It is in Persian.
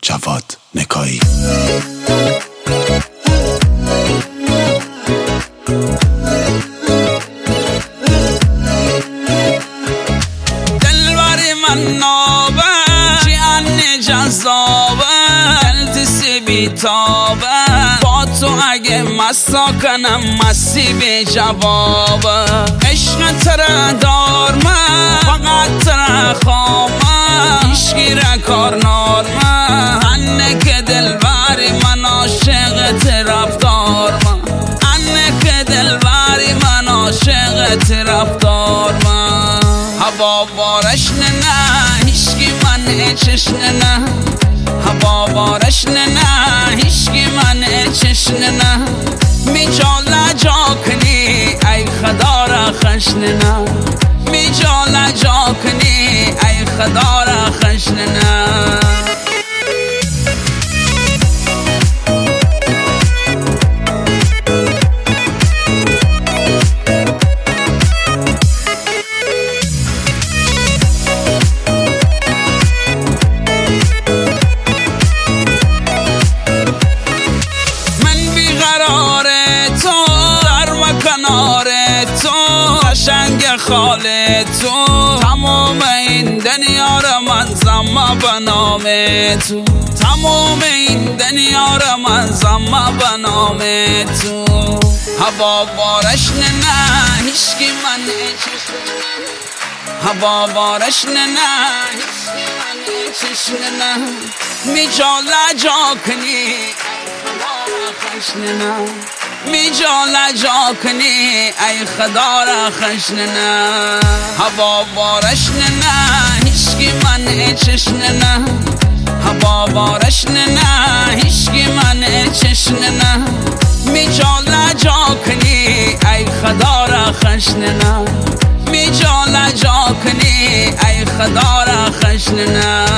جواد نکایی. دلبری من نابه جیانی جذابه التسی بیتابه با تو اگه مستا کنم مستی بی جوابه عشق تره دارمه فقط تره خامه هیچگی را کار نارمه انه که دلبری من عاشقت رفتارمه انه که دلبری من عاشقت رفتارمه هوا بارش نه هیچگی من چشن نه هوا بارش نه هیچگی من چشن نه می جا جا کنی ای خدا را خشن نه می جا کنی ای خدا را خشن نه قشنگ خال تو تمام این دنیا را من زما به نام تو تمام این دنیا را من زما به نام تو هوا بارش نه هیچگی من هوا بارش نه هیچگی من چشن نه می جا کنی می جا کنی ای خدا را خشن نه هوا بارش نه هیچگی من چشن نه هوا بارش نه هیچگی من چشن نه می جا کنی ای خدا را خشن نه می جا کنی ای خدا را خشن نه